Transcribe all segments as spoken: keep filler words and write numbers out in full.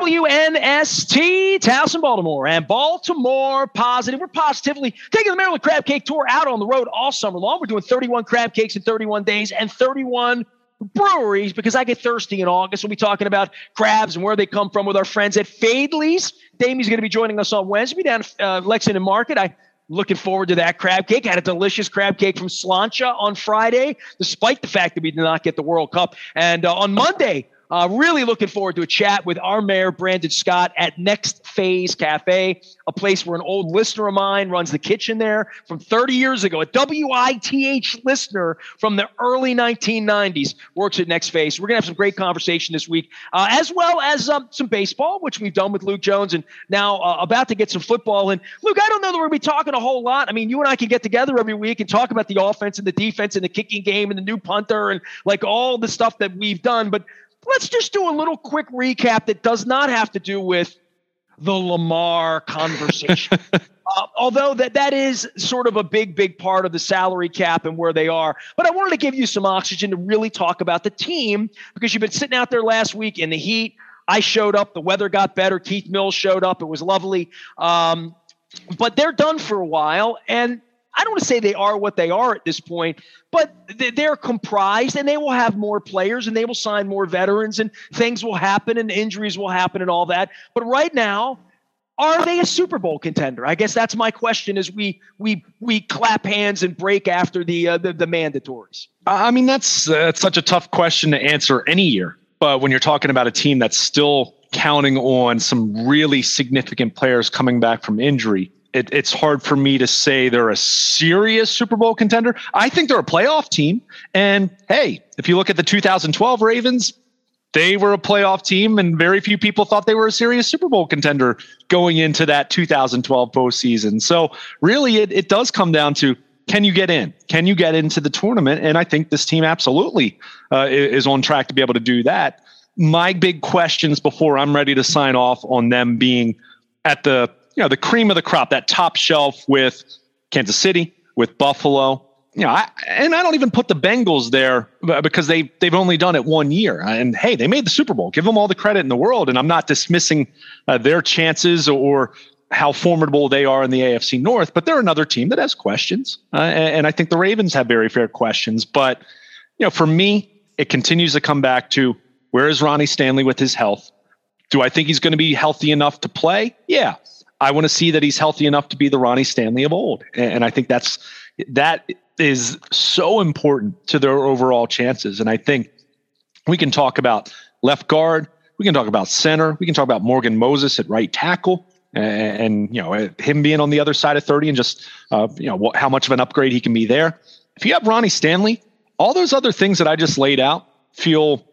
W N S T, Towson, Baltimore, and Baltimore Positive. We're positively taking the Maryland Crab Cake Tour out on the road all summer long. We're doing thirty-one crab cakes in thirty-one days and thirty-one breweries because I get thirsty in August. We'll be talking about crabs and where they come from with our friends at Fadley's. Damie's going to be joining us on Wednesday. We'll be down at uh, Lexington Market. I Looking forward to that crab cake. I had a delicious crab cake from Slancha on Friday, despite the fact that we did not get the World Cup. And uh, on Monday, uh, really looking forward to a chat with our mayor, Brandon Scott, at Next Phase Cafe, a place where an old listener of mine runs the kitchen there from thirty years ago. A W I T H listener from the early nineteen nineties works at Next Phase. We're going to have some great conversation this week, uh, as well as um, some baseball, which we've done with Luke Jones, and now uh, about to get some football. And Luke, I don't know that we're going to be talking a whole lot. I mean, you and I can get together every week and talk about the offense and the defense and the kicking game and the new punter and like all the stuff that we've done. But let's just do a little quick recap that does not have to do with the Lamar conversation. uh, although that, that is sort of a big, big part of the salary cap and where they are. But I wanted to give you some oxygen to really talk about the team because you've been sitting out there last week in the heat. I showed up. The weather got better. Keith Mills showed up. It was lovely. Um, but they're done for a while. And I don't want to say they are what they are at this point, but they're comprised and they will have more players and they will sign more veterans and things will happen and injuries will happen and all that. But right now, are they a Super Bowl contender? I guess that's my question as we we we clap hands and break after the uh, the, the mandatories. I mean, that's, uh, that's such a tough question to answer any year. But when you're talking about a team that's still counting on some really significant players coming back from injury, It, it's hard for me to say they're a serious Super Bowl contender. I think they're a playoff team. And hey, if you look at the two thousand twelve Ravens, they were a playoff team and very few people thought they were a serious Super Bowl contender going into that two thousand twelve postseason. So really it, it does come down to, can you get in? Can you get into the tournament? And I think this team absolutely uh, is on track to be able to do that. My big questions before I'm ready to sign off on them being at the you know, the cream of the crop, that top shelf with Kansas City, with Buffalo, you know, I, and I don't even put the Bengals there because they, they've only done it one year. And hey, they made the Super Bowl. Give them all the credit in the world. And I'm not dismissing uh, their chances or how formidable they are in the A F C North, but they're another team that has questions. Uh, and, and I think the Ravens have very fair questions. But, you know, for me, it continues to come back to where is Ronnie Stanley with his health? Do I think he's going to be healthy enough to play? Yeah. I want to see that he's healthy enough to be the Ronnie Stanley of old. And I think that's, that is so important to their overall chances. And I think we can talk about left guard. We can talk about center. We can talk about Morgan Moses at right tackle and, and you know, him being on the other side of thirty and just, uh, you know, what, how much of an upgrade he can be there. If you have Ronnie Stanley, all those other things that I just laid out feel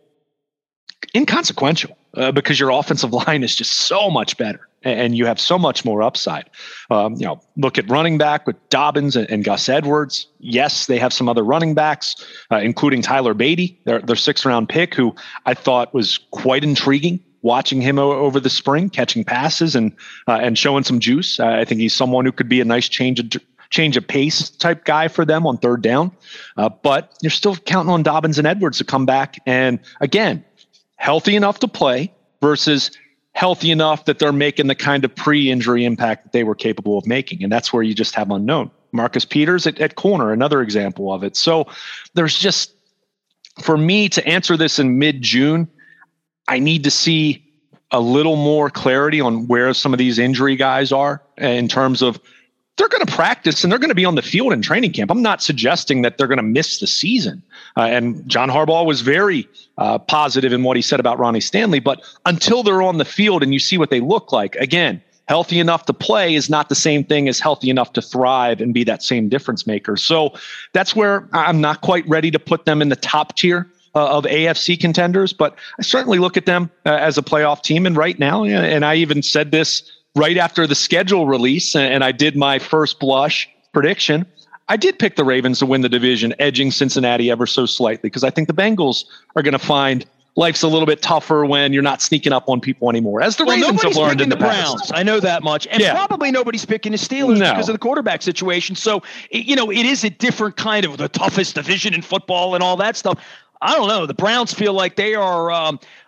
inconsequential uh, because your offensive line is just so much better. And you have so much more upside. Um, you know, look at running back with Dobbins and, and Gus Edwards. Yes, they have some other running backs, uh, including Tyler Beatty, their, their sixth round pick, who I thought was quite intriguing. Watching him o- over the spring, catching passes and uh, and showing some juice. Uh, I think he's someone who could be a nice change of change of pace type guy for them on third down. Uh, but you're still counting on Dobbins and Edwards to come back and again, healthy enough to play versus healthy enough that they're making the kind of pre-injury impact that they were capable of making. And that's where you just have unknown. Marcus Peters at, at corner, another example of it. So there's just, for me to answer this in mid-June, I need to see a little more clarity on where some of these injury guys are in terms of they're going to practice and they're going to be on the field in training camp. I'm not suggesting that they're going to miss the season. Uh, and John Harbaugh was very uh, positive in what he said about Ronnie Stanley, but until they're on the field and you see what they look like, again, healthy enough to play is not the same thing as healthy enough to thrive and be that same difference maker. So that's where I'm not quite ready to put them in the top tier uh, of A F C contenders, but I certainly look at them uh, as a playoff team. And right now, and I even said this right after the schedule release, and I did my first blush prediction, I did pick the Ravens to win the division, edging Cincinnati ever so slightly, because I think the Bengals are going to find life's a little bit tougher when you're not sneaking up on people anymore, as the well, Ravens have learned in the, the Browns. Past. I know that much. And yeah. probably nobody's picking the Steelers no. because of the quarterback situation. So, you know, it is a different kind of the toughest division in football and all that stuff. I don't know. The Browns feel like they are um, –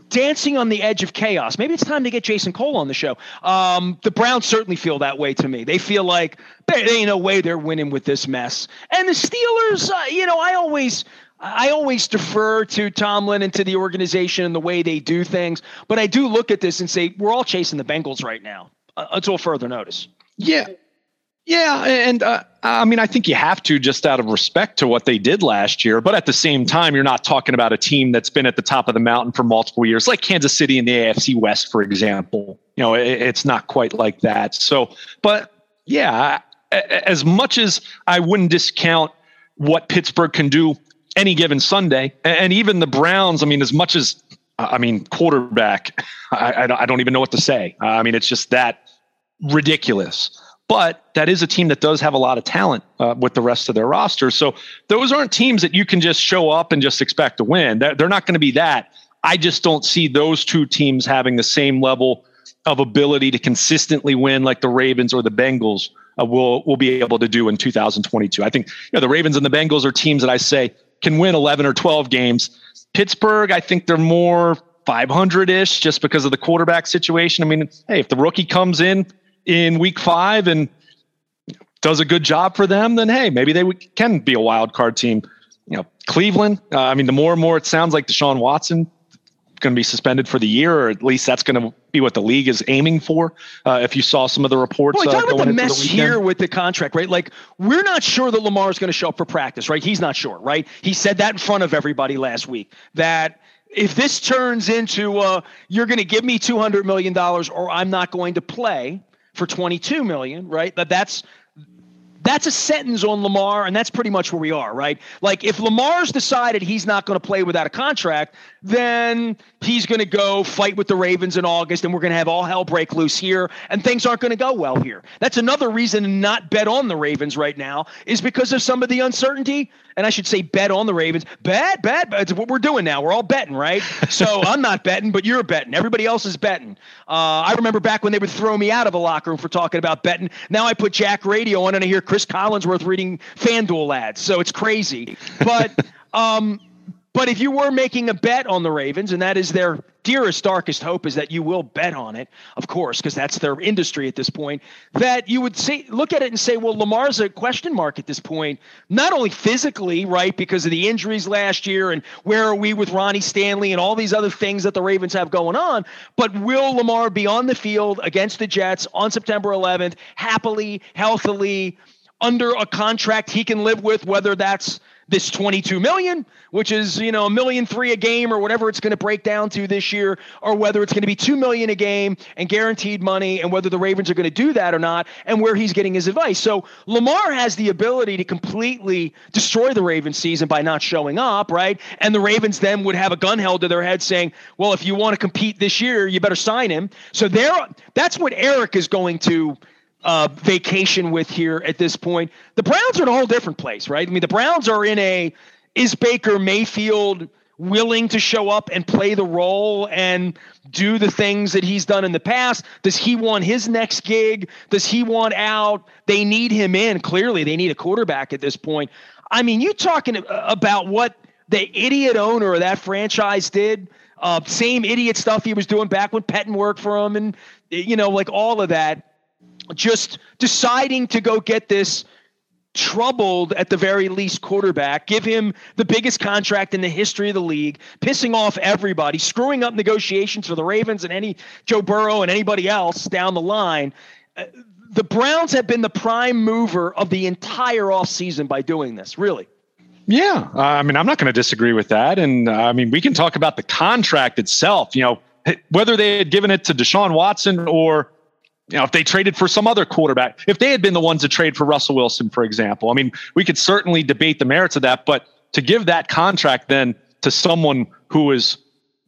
dancing on the edge of chaos. Maybe it's time to get Jason Cole on the show. Um, the Browns certainly feel that way to me. They feel like there ain't no way they're winning with this mess. And the Steelers, uh, you know, I always – I always defer to Tomlin and to the organization and the way they do things, but I do look at this and say, we're all chasing the Bengals right now uh, until further notice. Yeah. Yeah. And uh, I mean, I think you have to, just out of respect to what they did last year, but at the same time, you're not talking about a team that's been at the top of the mountain for multiple years, like Kansas City in the A F C West, for example. You know, it, it's not quite like that. So, but yeah, as much as I wouldn't discount what Pittsburgh can do any given Sunday, and even the Browns, I mean, as much as, I mean, quarterback, I, I don't even know what to say. I mean, it's just that ridiculous. But that is a team that does have a lot of talent uh, with the rest of their roster. So those aren't teams that you can just show up and just expect to win. They're, they're not going to be that. I just don't see those two teams having the same level of ability to consistently win like the Ravens or the Bengals uh, will, will be able to do in two thousand twenty-two. I think, you know, the Ravens and the Bengals are teams that I say can win eleven or twelve games. Pittsburgh, I think they're more five hundred-ish just because of the quarterback situation. I mean, hey, if the rookie comes in in week five and does a good job for them, then hey, maybe they can be a wild card team. You know, Cleveland, uh, I mean, the more and more it sounds like Deshaun Watson going to be suspended for the year, or at least that's going to be what the league is aiming for. Uh, if you saw some of the reports, Boy, talk uh, about the mess the here with the contract, right? Like, we're not sure that Lamar is going to show up for practice, right? He's not sure, right? He said that in front of everybody last week, that if this turns into uh, you're going to give me two hundred million dollars or I'm not going to play for twenty-two million dollars, right? That that's That's a sentence on Lamar, and that's pretty much where we are, right? Like, if Lamar's decided he's not going to play without a contract, then he's going to go fight with the Ravens in August, and we're going to have all hell break loose here, and things aren't going to go well here. That's another reason to not bet on the Ravens right now, is because of some of the uncertainty. And I should say bet on the Ravens. Bet, bet, bet. It's what we're doing now. We're all betting, right? So I'm not betting, but you're betting. Everybody else is betting. Uh, I remember back when they would throw me out of a locker room for talking about betting. Now I put Jack Radio on and I hear Chris Collinsworth reading FanDuel ads. So it's crazy. But um, but if you were making a bet on the Ravens, and that is their dearest, darkest hope, is that you will bet on it, of course, because that's their industry at this point, that you would say, look at it and say, well, Lamar's a question mark at this point, not only physically, right, because of the injuries last year and where are we with Ronnie Stanley and all these other things that the Ravens have going on, but will Lamar be on the field against the Jets on September eleventh, happily, healthily, under a contract he can live with, whether that's this twenty-two million, which is, you know, a million three a game or whatever it's going to break down to this year, or whether it's going to be two million a game and guaranteed money, and whether the Ravens are going to do that or not, and where he's getting his advice. So Lamar has the ability to completely destroy the Ravens season by not showing up, right? And the Ravens then would have a gun held to their head saying, well, if you want to compete this year, you better sign him. So there, that's what Eric is going to Uh, vacation with here at this point. The Browns are in a whole different place, right? I mean, the Browns are in a, is Baker Mayfield willing to show up and play the role and do the things that he's done in the past? Does he want his next gig? Does he want out? They need him in. Clearly, they need a quarterback at this point. I mean, you talking about what the idiot owner of that franchise did, uh, same idiot stuff he was doing back when Pettine worked for him, and, you know, like all of that. Just deciding to go get this troubled, at the very least, quarterback, give him the biggest contract in the history of the league, pissing off everybody, screwing up negotiations for the Ravens and any Joe Burrow and anybody else down the line. Uh, the Browns have been the prime mover of the entire offseason by doing this, really. Yeah. Uh, I mean, I'm not going to disagree with that. And uh, I mean, we can talk about the contract itself, you know, whether they had given it to Deshaun Watson or, you know, if they traded for some other quarterback, if they had been the ones to trade for Russell Wilson, for example, I mean, we could certainly debate the merits of that, but to give that contract then to someone who is,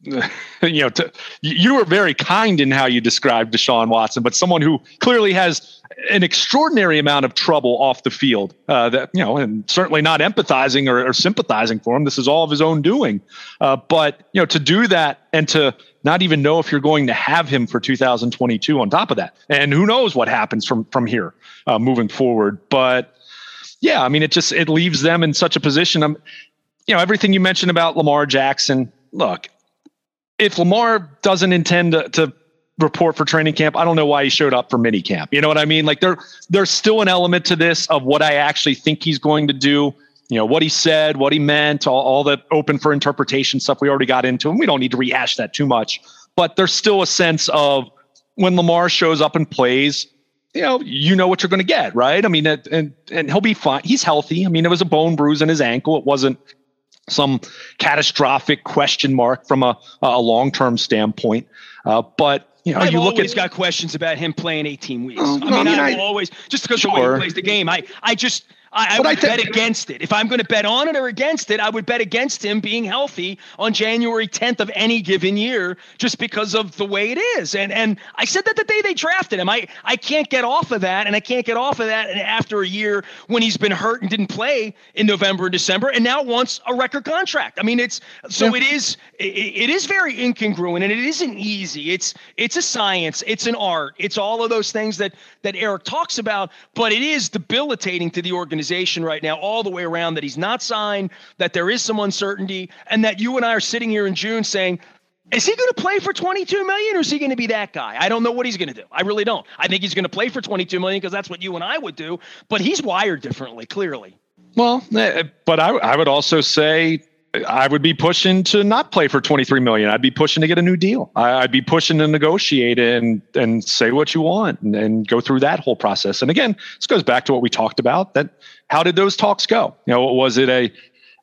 you know, to, you were very kind in how you described Deshaun Watson, but someone who clearly has an extraordinary amount of trouble off the field, uh, that, you know, and certainly not empathizing or, or sympathizing for him. This is all of his own doing. Uh, but, you know, to do that and to not even know if you're going to have him for two thousand twenty-two on top of that. And who knows what happens from, from here uh, moving forward. But yeah, I mean, it just, it leaves them in such a position. Um, you know, everything you mentioned about Lamar Jackson, look, if Lamar doesn't intend to, to report for training camp, I don't know why he showed up for mini camp. You know what I mean? Like there, there's still an element to this of what I actually think he's going to do. You know, what he said, what he meant, all, all the open for interpretation stuff we already got into, and we don't need to rehash that too much. But there's still a sense of when Lamar shows up and plays, you know, you know what you're going to get, right? I mean, it, and and he'll be fine. He's healthy. I mean, it was a bone bruise in his ankle. It wasn't some catastrophic question mark from a, a long-term standpoint. Uh, but you know, I've you look always at got questions about him playing eighteen weeks. Oh, I mean, I mean, I, I- will always just because Sure. of the way he plays the game. I, I just, I, I But would I think- bet against it. If I'm going to bet on it or against it, I would bet against him being healthy on January tenth of any given year, just because of the way it is. And and I said that the day they drafted him. I I can't get off of that, and I can't get off of that. And after a year when he's been hurt and didn't play in November and December, and now wants a record contract. I mean, it's so Yeah. it is it, it is very incongruent, and it isn't easy. It's it's a science, it's an art, it's all of those things that that Eric talks about. But it is debilitating to the organization right now, all the way around, that he's not signed, that there is some uncertainty, and that you and I are sitting here in June saying, is he going to play for twenty-two million, or is he going to be that guy? I don't know what he's going to do. I really don't. I think he's going to play for twenty-two million because that's what you and I would do, but he's wired differently, clearly. Well, eh, but I, I would also say I would be pushing to not play for twenty-three million. I'd be pushing to get a new deal. I, I'd be pushing to negotiate and and say what you want and, and go through that whole process. And again, this goes back to what we talked about. That how did those talks go? You know, was it a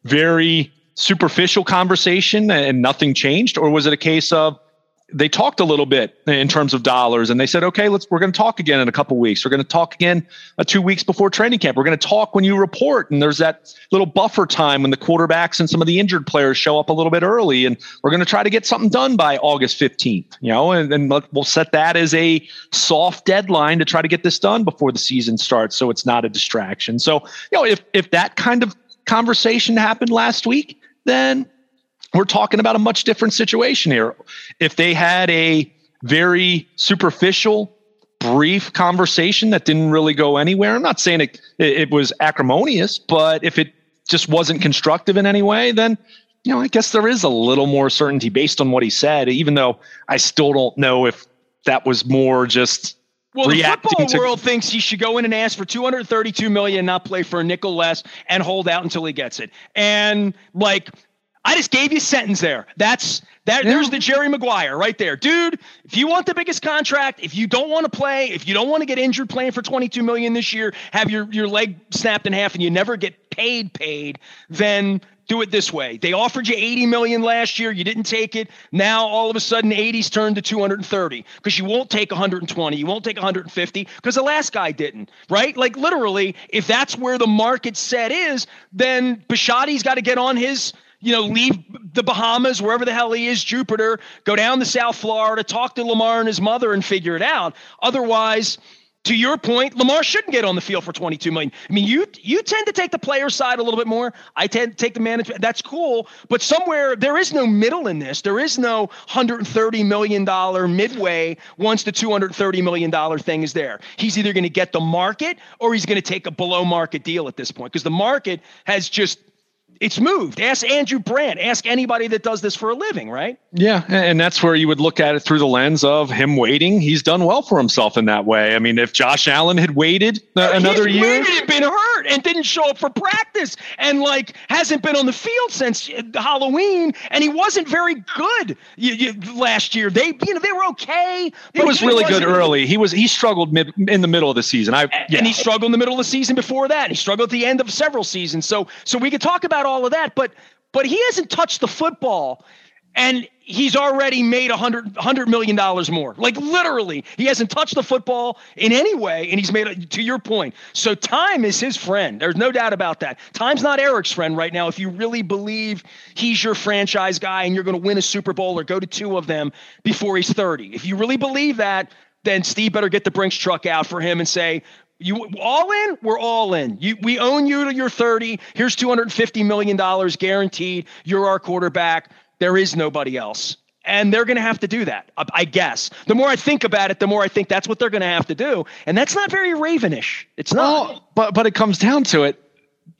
very superficial conversation and nothing changed, or was it a case of they talked a little bit in terms of dollars and they said, okay, let's, we're going to talk again in a couple of weeks. We're going to talk again uh, two weeks before training camp. We're going to talk when you report. And there's that little buffer time when the quarterbacks and some of the injured players show up a little bit early. And we're going to try to get something done by August fifteenth, you know, and then we'll set that as a soft deadline to try to get this done before the season starts. So it's not a distraction. So, you know, if, if that kind of conversation happened last week, then we're talking about a much different situation here. If they had a very superficial, brief conversation that didn't really go anywhere, I'm not saying it, it was acrimonious, but if it just wasn't constructive in any way, then, you know, I guess there is a little more certainty based on what he said, even though I still don't know if that was more just Well, the reacting football to world thinks he should go in and ask for two hundred thirty-two million dollars, not play for a nickel less, and hold out until he gets it. And like, I just gave you a sentence there. That's that. Yeah. There's the Jerry Maguire right there, dude. If you want the biggest contract, if you don't want to play, if you don't want to get injured playing for twenty-two million dollars this year, have your your leg snapped in half, and you never get paid, paid, then do it this way. They offered you eighty million dollars last year. You didn't take it. Now all of a sudden eighty's turned to two hundred thirty because you won't take one hundred twenty. You won't take one hundred fifty because the last guy didn't, right? Like literally, if that's where the market set is, then Bisciotti's got to get on his, you know, leave the Bahamas, wherever the hell he is, Jupiter, go down to South Florida, talk to Lamar and his mother and figure it out. Otherwise, to your point, Lamar shouldn't get on the field for twenty-two million dollars. I mean, you you tend to take the player side a little bit more. I tend to take the management. That's cool. But somewhere there is no middle in this. There is no one hundred thirty million dollars midway once the two hundred thirty million dollars thing is there. He's either going to get the market or he's going to take a below market deal at this point because the market has just, it's moved. Ask Andrew Brandt. Ask anybody that does this for a living, right? Yeah, and that's where you would look at it through the lens of him waiting. He's done well for himself in that way. I mean, if Josh Allen had waited uh, another He's year, waited and been hurt and didn't show up for practice and like hasn't been on the field since Halloween, and he wasn't very good you, you, last year. They, you know, they were okay. he was he really good wasn't- early. He was he struggled mid, in the middle of the season. I And yeah. he struggled in the middle of the season before that. And he struggled at the end of several seasons. So, so we could talk about all of that, but, but he hasn't touched the football, and he's already made a hundred, hundred million dollars more. Like literally, he hasn't touched the football in any way, and he's made it, to your point. So time is his friend. There's no doubt about that. Time's not Eric's friend right now. If you really believe he's your franchise guy and you're going to win a Super Bowl or go to two of them before he's thirty, if you really believe that, then Steve better get the Brinks truck out for him and say, you all in? We're all in. You, we own you till you're thirty. Here's two hundred fifty million dollars guaranteed. You're our quarterback. There is nobody else. And they're going to have to do that, I guess. The more I think about it, the more I think that's what they're going to have to do. And that's not very Ravenish. It's not. Well, but but it comes down to it.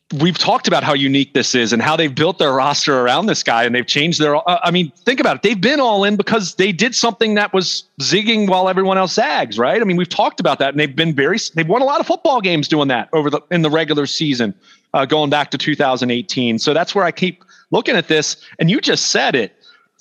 we've talked about how unique this is and how they've built their roster around this guy, and they've changed their, uh, I mean, think about it. They've been all in because they did something that was zigging while everyone else zags, right? I mean, we've talked about that, and they've been very, they've won a lot of football games doing that over the, in the regular season, uh, going back to two thousand eighteen. So that's where I keep looking at this. And you just said it.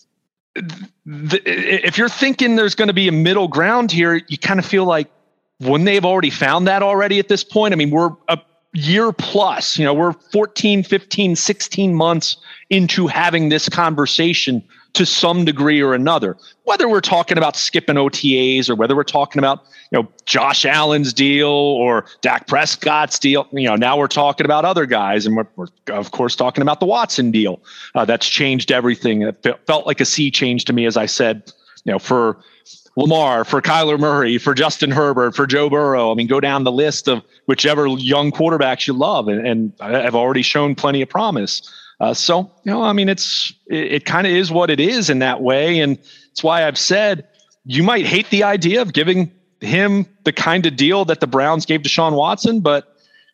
The, if you're thinking there's going to be a middle ground here, you kind of feel like, wouldn't they have already found that already at this point? I mean, we're a year plus, you know, we're fourteen, fifteen, sixteen months into having this conversation to some degree or another, whether we're talking about skipping O T As or whether we're talking about, you know, Josh Allen's deal or Dak Prescott's deal. You know, now we're talking about other guys, and we're, we're of course talking about the Watson deal. Uh, that's changed everything. It felt like a sea change to me, as I said, you know, for Lamar, for Kyler Murray, for Justin Herbert, for Joe Burrow. I mean, go down the list of whichever young quarterbacks you love, and, and I've already shown plenty of promise. Uh, so, you know, I mean, it's it, it kind of is what it is in that way, and it's why I've said you might hate the idea of giving him the kind of deal that the Browns gave to Deshaun Watson, but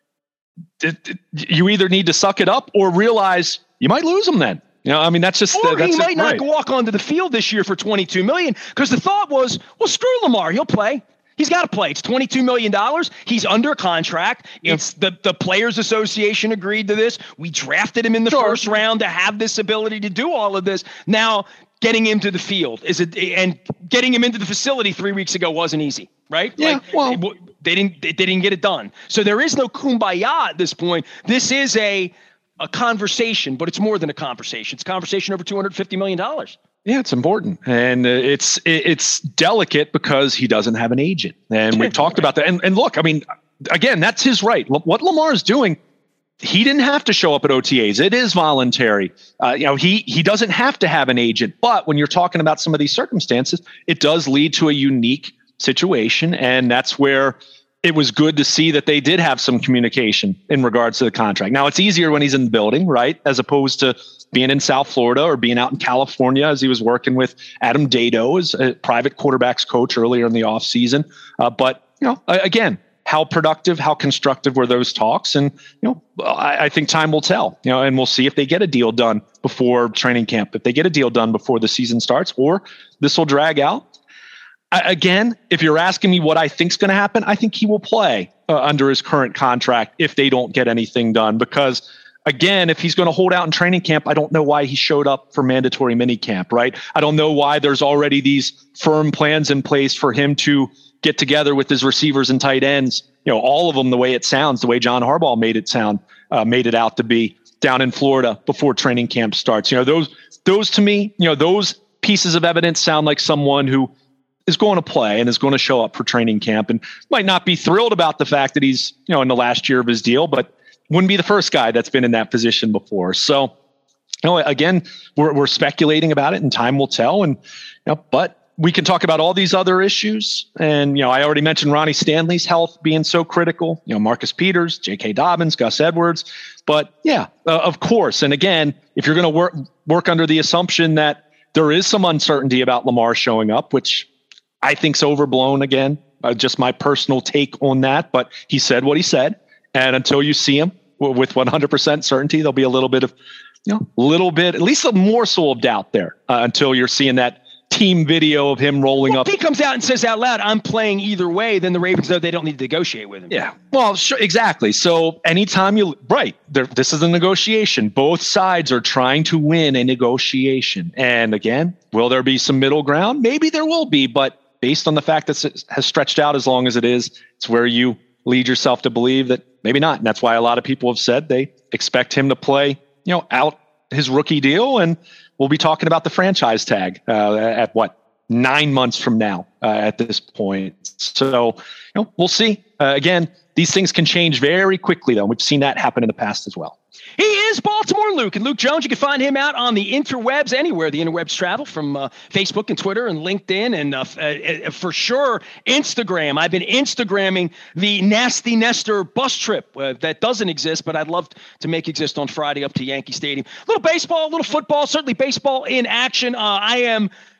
it, it, you either need to suck it up or realize you might lose him then. You know, I mean, that's just, or uh, that's he might it, not right. walk onto the field this year for twenty-two million dollars because the thought was, well, screw Lamar. He'll play. He's got to play. It's twenty-two million dollars. He's under contract. Yep. It's the, the Players Association agreed to this. We drafted him in the sure. first round to have this ability to do all of this. Now, getting him to the field is it, and getting him into the facility three weeks ago wasn't easy, right? Yeah. Like, well, it, they didn't, they didn't get it done. So there is no kumbaya at this point. This is a, a conversation, but it's more than a conversation. It's a conversation over two hundred fifty million dollars. Yeah, it's important, and uh, it's it, it's delicate because he doesn't have an agent, and we've talked about that. And, and look, I mean, again, that's his right. L- what Lamar is doing, he didn't have to show up at O T As. It is voluntary. Uh, you know, he he doesn't have to have an agent. But when you're talking about some of these circumstances, it does lead to a unique situation, and that's where it was good to see that they did have some communication in regards to the contract. Now, it's easier when he's in the building, right, as opposed to being in South Florida or being out in California as he was working with Adam Dado as a private quarterbacks coach earlier in the offseason. Uh, but, you know, again, how productive, how constructive were those talks? And, you know, I, I think time will tell, you know, and we'll see if they get a deal done before training camp, if they get a deal done before the season starts, or this will drag out. Again, if you're asking me what I think is going to happen, I think he will play uh, under his current contract if they don't get anything done. Because, again, if he's going to hold out in training camp, I don't know why he showed up for mandatory minicamp, right? I don't know why there's already these firm plans in place for him to get together with his receivers and tight ends, you know, all of them the way it sounds, the way John Harbaugh made it sound, uh, made it out to be down in Florida before training camp starts. You know, those, those to me, you know, those pieces of evidence sound like someone who is going to play and is going to show up for training camp and might not be thrilled about the fact that he's, you know, in the last year of his deal, but wouldn't be the first guy that's been in that position before. So, you know, again, we're, we're speculating about it and time will tell. And, you know, but we can talk about all these other issues. And, you know, I already mentioned Ronnie Stanley's health being so critical, you know, Marcus Peters, J K Dobbins, Gus Edwards, but yeah, uh, of course. And again, if you're going to work, work under the assumption that there is some uncertainty about Lamar showing up, which I think's overblown again, uh, just my personal take on that. But he said what he said. And until you see him w- with one hundred percent certainty, there'll be a little bit of, you know, a little bit, at least a morsel of doubt there uh, until you're seeing that team video of him rolling well, up. If he comes out and says out loud, I'm playing either way, then the Ravens know they don't need to negotiate with him. Yeah, well, sure, exactly. So anytime you, right, there, this is a negotiation. Both sides are trying to win a negotiation. And again, will there be some middle ground? Maybe there will be, but based on the fact that it has stretched out as long as it is, it's where you lead yourself to believe that maybe not. And that's why a lot of people have said they expect him to play, you know, out his rookie deal. And we'll be talking about the franchise tag uh, at what, nine months from now uh, at this point. So, you know, we'll see. Uh, again, these things can change very quickly, though. We've seen that happen in the past as well. He is Baltimore Luke, and Luke Jones. You can find him out on the interwebs, anywhere the interwebs travel, from uh, Facebook and Twitter and LinkedIn, and uh, uh, for sure Instagram. I've been Instagramming the Nasty Nestor bus trip uh, that doesn't exist, but I'd love to make exist on Friday up to Yankee Stadium. A little baseball, a little football, certainly baseball in action. Uh, I am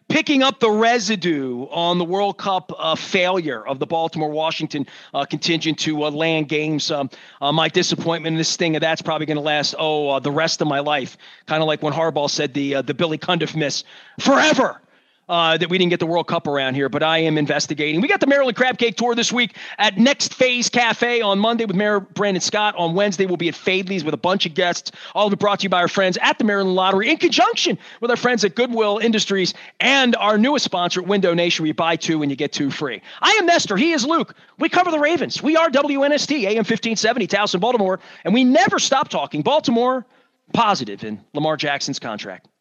picking up the residue on the World Cup uh, failure of the Baltimore-Washington uh, contingent to uh, land games. Um, uh, my disappointment in this thing, that's probably going to last, oh, uh, the rest of my life. Kind of like when Harbaugh said the uh, the Billy Cundiff miss, forever. Uh, that we didn't get the World Cup around here, but I am investigating. We got the Maryland Crab Cake Tour this week at Next Phase Cafe on Monday with Mayor Brandon Scott. On Wednesday, we'll be at Fadley's with a bunch of guests. All of it brought to you by our friends at the Maryland Lottery in conjunction with our friends at Goodwill Industries and our newest sponsor, Window Nation, where you buy two and you get two free. I am Nestor. He is Luke. We cover the Ravens. We are W N S T, A M fifteen seventy, Towson, Baltimore, and we never stop talking Baltimore positive in Lamar Jackson's contract.